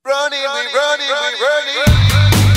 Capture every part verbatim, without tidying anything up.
Running, we running, we running.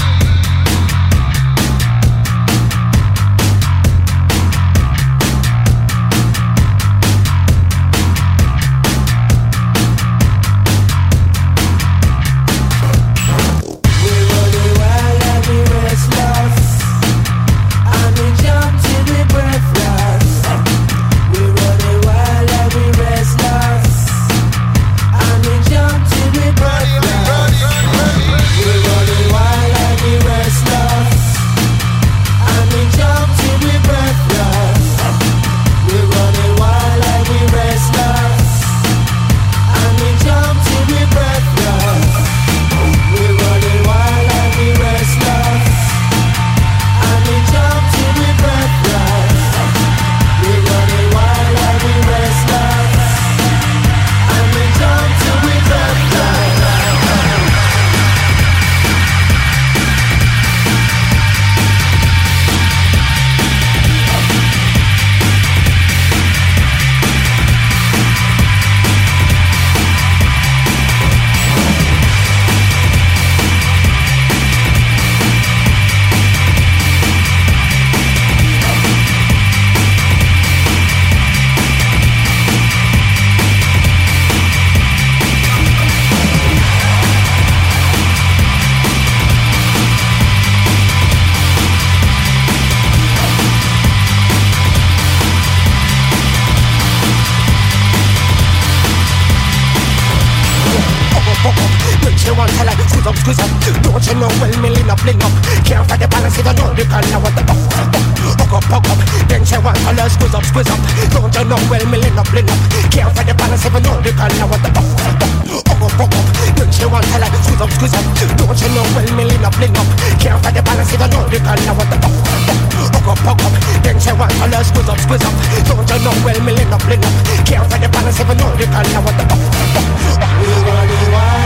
Squeeze up, don't you know well me lean up, lean up. Can't find the balance, you don't know the kind of what the fuck. Hook up, hook up, then she want to learn squeeze up, squeeze up. Don't you know well me lean up, lean up. Can't find the balance, you don't know the kind of what the fuck. Hook up, hook up, then she want to learn squeeze up, squeeze up. Don't you know well me lean up, lean up. Can't find the balance, you don't know the kind of what the fuck. Hook up, hook up, then she want to learn squeeze up, squeeze up. Don't you know well me lean up, lean up. Can't find the balance, you don't know the kind of what the fuck. We running wild.